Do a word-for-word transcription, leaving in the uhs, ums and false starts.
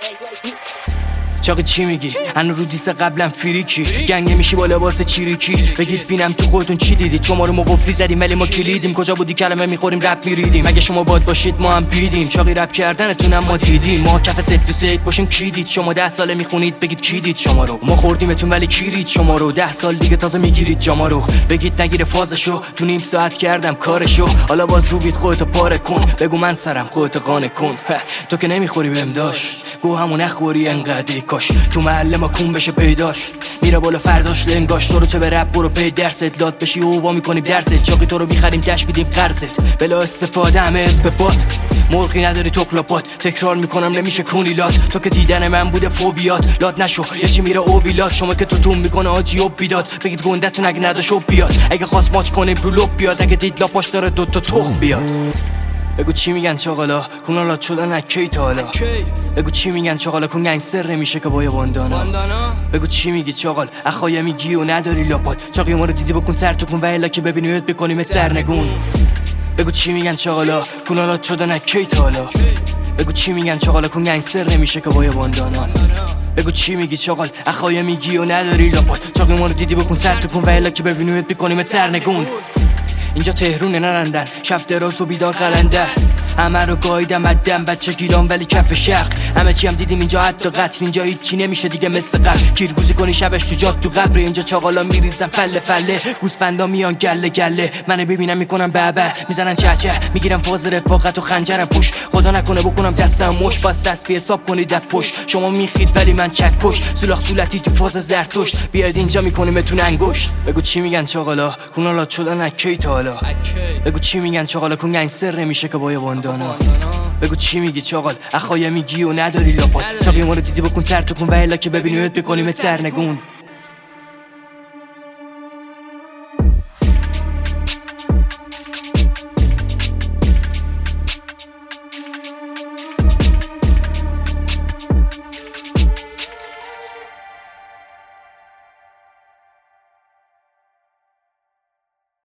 چاقی چی میگی؟ هنو رو دیسه قبلم فریکی گنگ نمیشی با لباس چیریکی بگید بینم تو خودتون چی دیدید؟ شما رو ما قفلی زدیم ولی ما کلیدیم کجا بودی کلمه میخوریم رپ میریدیم اگه شما باد باشید ما هم بیدیم چاقی رپ کردنتونم ما دیدیم ما کف سلفی سید باشیم کی دید؟ شما ده ساله میخونید بگید کی دید شما رو ما خوردیمتون ولی کی رید شما رو ده سال دیگه تازه میگیرید جاما رو بگید نگیره فازشو تو نیم ساعت کردم کارشو حالا باز رو بیت خودتو پاره کن بگو من سرم خودتو قانع کن تو که نمیخوری بهم داش گو همون نخوری انقدر کاش تو محله ما کون بشه پیداش میره بالا فرداش لنگاش تو رو چه به رپ برو پی درست لات بشی اووا میکنیم درست چاقی تو رو میخریم دش میدیم قرضت بلا استفاده همه اسم بات مرغی نداری تخلاپات تکرار میکنم نمیشه کونی لات تو که دیدن من بوده فوبیات لات نشو یشی میره اوبیلات شما که تو توم میکنه آجی و بیداد بگید گندتون اگه نداشو بیاد اگه خواست ماچ کنیم رو لب بیاد اگه دید لاپاش داره دوتا تخم بیاد بگو چی میگن چاقالا کونالات شدن اکی تا حالا بگو چی میگن چاقالا کون گنگستر نمیشه که با یه باندانا بگو چی میگی چاقال اخوای میگی و نداری لاپات چاقی ما رو دیدی بکن سر تو کن و الا که ببینیمت بکنیم سرنگون بگو چی میگن چاقالا کونالات شدن اکی تا حالا بگو چی میگن چاقالا کون گنگستر نمیشه که با یه باندانا بگو چی میگی چاقال اخوای میگی و نداری لاپات چاقی ما رو دیدی بکن سر تو کن و الا که ببینیمت بکنیم سرنگون اینجا تهرون نرندن شب دراز و بیدار قلنده همه رو گایدم ادم بچه گیران ولی کف شرق همه چی هم دیدیم اینجا حتی قتل اینجا هیچی نمیشه دیگه مثل قبل کیرگوزی کنی شبش تو جاد تو قبر اینجا چاقالا میریزن فله فله گوسفندا میان گله گله منو ببینم میکنم بابا میزنن چچه میگیرم فاز رفاقت و خنجرم پوش خدا نکنه بکنم دستم مش باز دست بی حساب کنید در پشت شما میخید ولی من چکش سولاخ صورتی تو فاز زرتشت بیاید اینجا میکنیمتون انگشت بگو چی میگن چاقالا کونالات شدن اکی تا حالا بگو چی میگن چاقالا کون گنگستر نمیشه که با یه باندانا بگو چی میگی چاقال اخوای میگی و نداری لاپات چاقی ما رو دیدی بکن سر تو کن و الا که ببینیمت بکنیم سرنگون